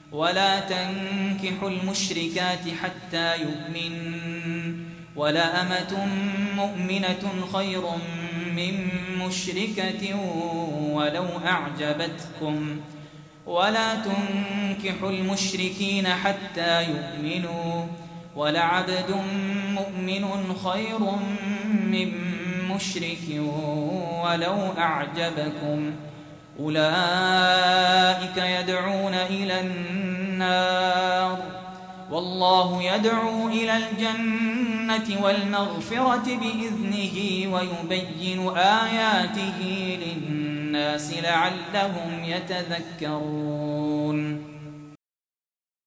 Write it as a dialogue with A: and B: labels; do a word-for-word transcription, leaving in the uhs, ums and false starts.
A: ولا تنكحوا المشركات حتى يؤمنن ولأمة مؤمنة خير من مشركة ولو أعجبتكم ولا تنكحوا المشركين حتى يؤمنوا ولعبد مؤمن خير من مشرك ولو أعجبكم أولئك يدعون إلى النار والله يدعو إلى الجنة والمغفرة بإذنه ويبين آياته للناس لعلهم يتذكرون